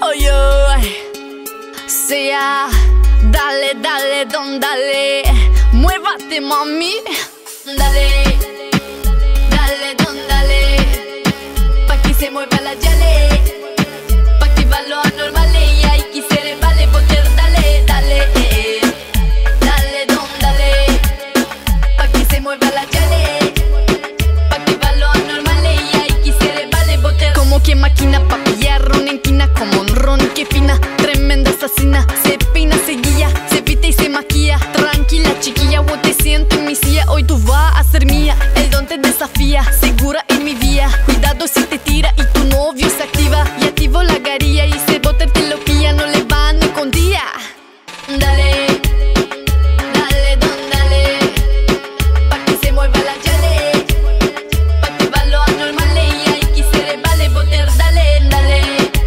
Oye, sea, dale, dale, don, dale. Muévate, mami. Dale, dale, don, dale. Pa' que se mueva la yale, pa' que va lo anormal. Y hay que ser vale, poder, dale, dale. Dale, don, dale. Pa' que se mueva la yale, pa' que va lo anormal. Y hay que ser vale, poder. Como que máquina pa' pillar ron en quina, como un ron que fina, tremenda asesina. Se peina, se guía, se pita y se maquilla. Tranquila, chiquilla, vos te siento en mi silla. Hoy tú vas a ser mía, el don te desafía. Segura en mi vía, cuidado si te tira y tu novio se activa. Y activo la garilla y ese bote te lo pilla. No le van ni con día. Dale, dale, don, dale. Pa' que se mueva la yale, pa' que va lo anormal. Y hay que ser vale, boter, dale, dale.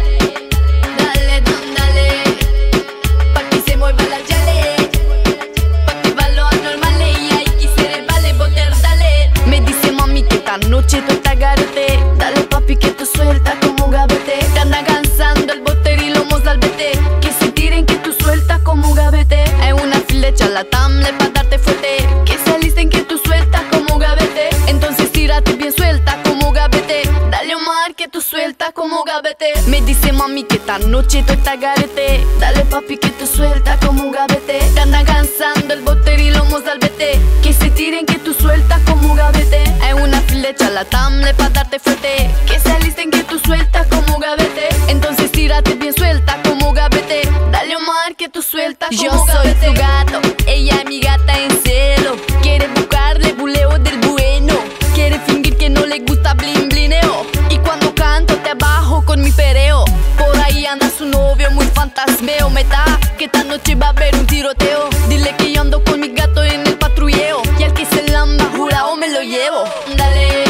Dale, don, dale. Pa' que se mueva la yale, pa' que va lo anormal. Y hay que ser vale, boter, dale. Me dice mami que esta noche tú estás garete. Dale papi que tú sueltas como gavete. Te anda cansando el boter y lomos al vete. Que se tiren que tú sueltas como gavete. Hay una flecha la tamle pa' darte fuerte. Que se alisten que tú sueltas como gavete. Entonces tírate bien suelta como gavete. Dale Omar que tú sueltas como gavete. Me dice mami que esta noche tú estás garete. Dale papi que tú sueltas como gavete. Te anda cansando el boter y lomos al vete. Que se tiren que tú sueltas como gavete. Hay una flecha la tamle pa' darte fuerte. Que se alisten que tú sueltas como gavete. Entonces tírate bien suelta como gavete. Dale Omar que tú sueltas como gavete. Yo soy tu gato, ella es mi gata en celo. Quiere buscarle buleo del bueno. Quiere fingir que no le gusta blin blineo. Y cuando canto te abajo con mi pereo. Por ahí anda su novio muy fantasmeo. Meta que esta noche va a haber un tiroteo. Dile que yo ando con mi gato en el patrulleo. Y al que se lamba jurado me lo llevo. Dale,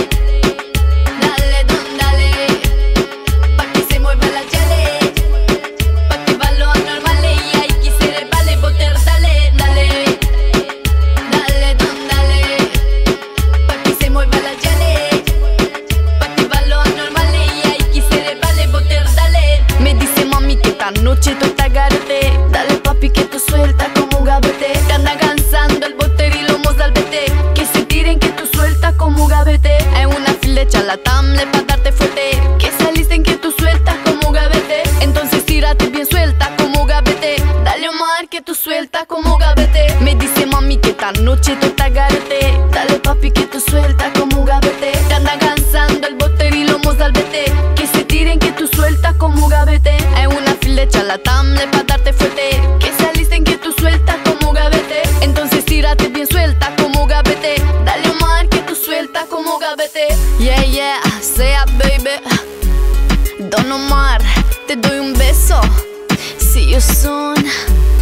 dale, don, dale. Pa' que se mueva la yale, pa' que va lo anormal. Y hay que ser vale, boter, dale, dale. Dale, don, dale. Pa' que se mueva la yale, pa' que va lo anormal. Y hay que ser vale, boter, dale. Me dice mami que esta noche tú estás garete. Dale papi que tú sueltas como gavete. Te anda cansando el boter y lomos al vete. Que se tiren que tú sueltas como gavete. Hay una flecha la tamle pa' darte fuerte. Que se alisten que tú sueltas como gavete. Entonces tírate bien suelta como gavete. Dale Omar que tú sueltas como gavete. Me dice mami que esta noche tú estás garete. Dale papi que tú sueltas como gavete. Te anda cansando el boter y lomos al vete. Que se tiren que tú sueltas como gavete. Hay una flecha la tamle pa' darte fuerte. Que se alisten que tú sueltas como gavete. Entonces tírate bien suelta como gavete. Dale Omar que tú sueltas como gavete. Yeah, yeah, sea baby. Don Omar, te doy un beso. See you soon.